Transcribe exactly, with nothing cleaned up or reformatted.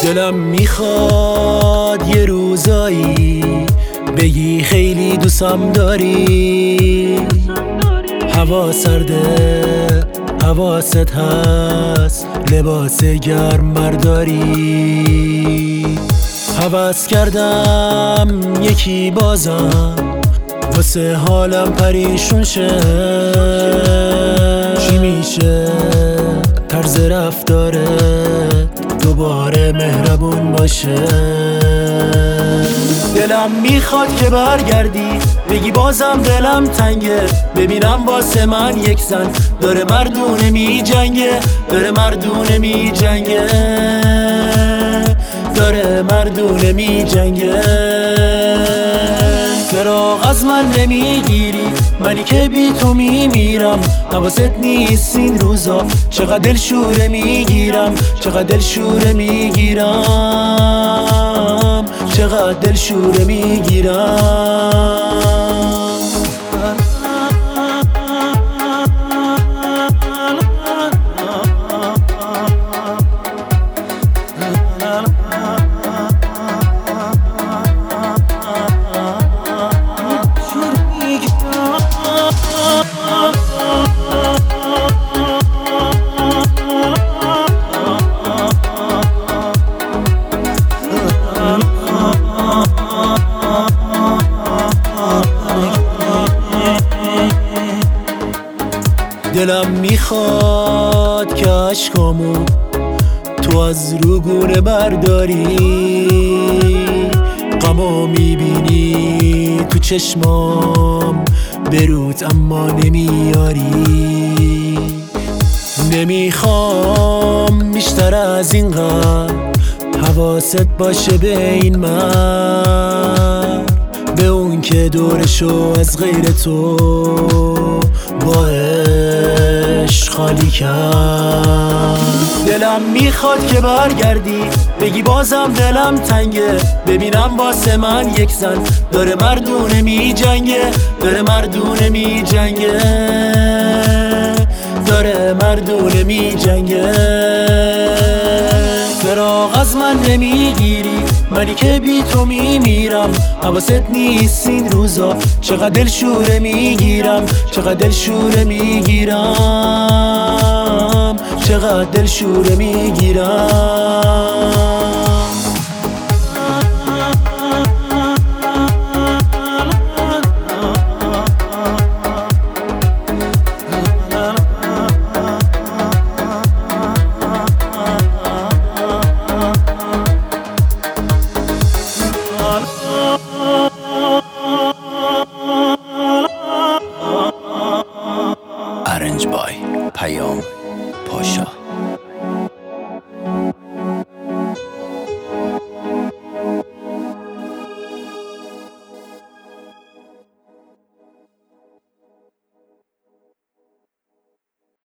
دلم میخواد یه روزایی بگی خیلی دوستم داری. هوا سرده حواست هست، لباس گرم برداری. هوس کردم یکی بازم واسه حالم پریشون شه. چی میشه طرز رفتاره دوباره مهربون باشه؟ دلم میخواد که برگردی بگی بازم دلم تنگه. ببینم واسه من یک زن داره مردونه می جنگه، داره مردونه می جنگه، داره مردونه می جنگه. فراغ از من نمیگیری منی که بی تو میمیرم. حواست نیست این روزا چقدر دلشوره میگیرم، چقدر دلشوره میگیرم، چقدر دلشوره میگیرم. دلم میخواد که عشقامو تو از روگونه برداری. غمو میبینی تو چشمام بروت اما نمیاری. نمیخوام بیشتر از این قدر حواست باشه به این من، به اون که دورشو از غیر تو با عشق خالی کرد. دلم میخواد که برگردی بگی بازم دلم تنگه. ببینم واسه من یک زن داره مردونه می جنگه، داره مردونه می جنگه، داره مردونه می جنگه. فراغ از من نمیگیری منی که بی تو میمیرم. حواست نیست این روزا چقدر دلشوره میگیرم، چقدر دلشوره میگیرم، چقدر دلشوره میگیرم.